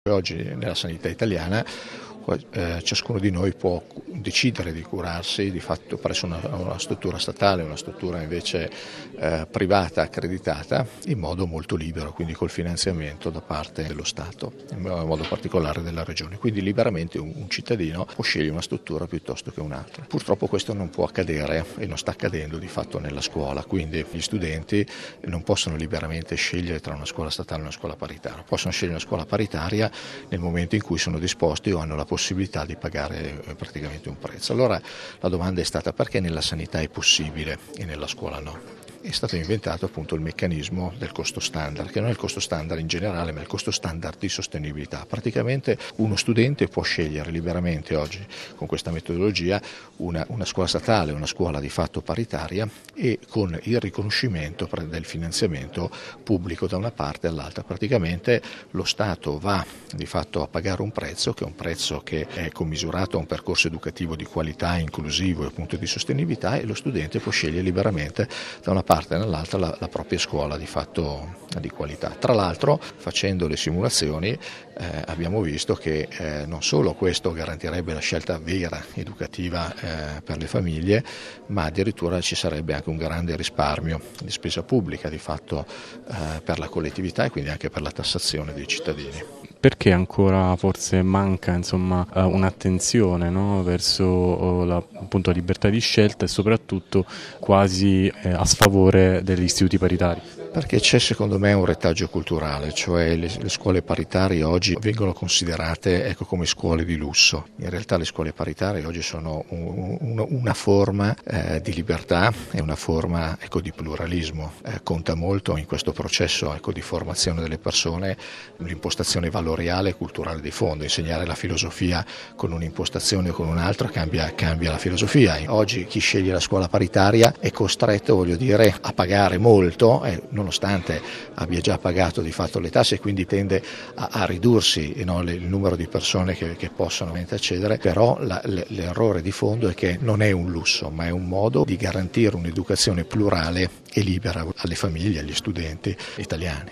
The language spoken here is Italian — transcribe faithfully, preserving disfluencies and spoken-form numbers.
Oggi nella sanità italiana eh, ciascuno di noi può decidere di curarsi di fatto presso una, una struttura statale, una struttura invece eh, privata accreditata in modo molto libero, quindi col finanziamento da parte dello Stato, in modo particolare della Regione. Quindi liberamente un, un cittadino può scegliere una struttura piuttosto che un'altra. Purtroppo questo non può accadere e non sta accadendo di fatto nella scuola, quindi gli studenti non possono liberamente scegliere tra una scuola statale e una scuola paritaria, possono scegliere una scuola paritaria nel momento in cui sono disposti o hanno la possibilità di pagare praticamente un prezzo. Allora la domanda è stata: perché nella sanità è possibile e nella scuola no? È stato inventato appunto il meccanismo del costo standard, che non è il costo standard in generale, ma è il costo standard di sostenibilità. Praticamente uno studente può scegliere liberamente oggi con questa metodologia una, una scuola statale, una scuola di fatto paritaria e con il riconoscimento del finanziamento pubblico da una parte all'altra. Praticamente lo Stato va di fatto a pagare un prezzo, che è un prezzo che è commisurato a un percorso educativo di qualità, inclusivo e appunto di sostenibilità, e lo studente può scegliere liberamente da una parte parte nell'altra la, la propria scuola di fatto di qualità. Tra l'altro, facendo le simulazioni eh, abbiamo visto che eh, non solo questo garantirebbe la scelta vera educativa eh, per le famiglie, ma addirittura ci sarebbe anche un grande risparmio di spesa pubblica di fatto eh, per la collettività e quindi anche per la tassazione dei cittadini. Perché ancora forse manca insomma un'attenzione, no, verso la appunto, libertà di scelta e soprattutto quasi eh, a sfavore degli istituti paritari? Perché c'è secondo me un retaggio culturale, cioè le, le scuole paritarie oggi vengono considerate ecco, come scuole di lusso. In realtà le scuole paritarie oggi sono un, un, una forma eh, di libertà e una forma ecco, di pluralismo. Eh, conta molto in questo processo ecco, di formazione delle persone l'impostazione valoriale e culturale di fondo. Insegnare la filosofia con un'impostazione o con un'altra cambia, cambia la filosofia. Oggi chi sceglie la scuola paritaria è costretto, voglio dire, a pagare molto, eh, nonostante abbia già pagato di fatto le tasse e quindi tende a, a ridursi no, il numero di persone che, che possono accedere, però la, l'errore di fondo è che non è un lusso, ma è un modo di garantire un'educazione plurale e libera alle famiglie, agli studenti italiani.